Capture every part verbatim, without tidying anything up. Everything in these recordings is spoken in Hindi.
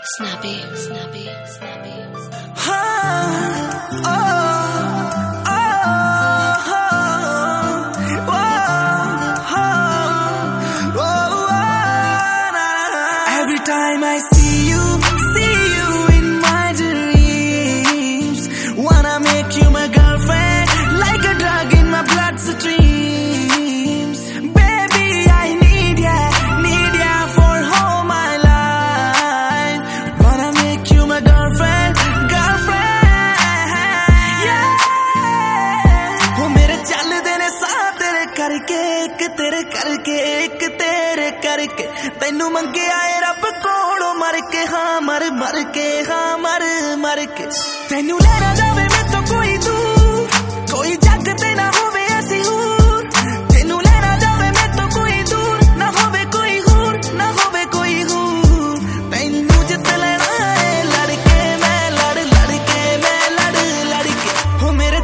Snappy, snappy, snappy. Oh, oh, oh, oh, oh, oh. Every time I see you, see you in my dreams. Wanna make you my girlfriend, like a drug in my bloodstreams. Baby, I need ya, need ya for all my life. Wanna make you my girlfriend, girlfriend, yeah. वो मेरे चलदे ने साथ तेरे करके, एक तेरे करके, एक तेरे करके. तैनू मंगिया ए रब कोलों मर के, हाँ मर मर के, हाँ मर मर के. तैनू लेना जावे मैं तो कोई दूर, कोई जग ते ना होवे ऐसी हूर. तैनू लेना जावे मैं तो कोई दूर, ना होवे कोई हूर, ना होवे कोई हूर. तैनू जित लेना है लड़के मैं, लड़ लड़के मैं, लड़ लड़के. हो मेरे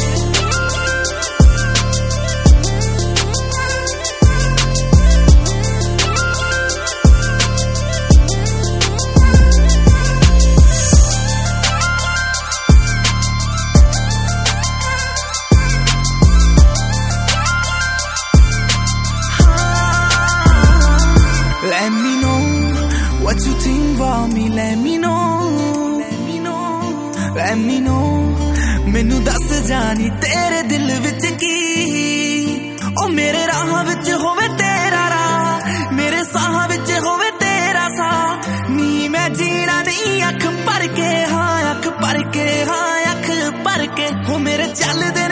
Let me know what you think about me. Let me know, let me know, let me know. मैनू दस जानी तेरे दिल विच की. ओ मेरे राह विच होवे तेरा राह, मेरे साह विच होवे तेरा साह. नी मैं जीना नहीं अख भर के, हाँ अख भर के, हाँ अख भर के. हो मेरे चलदे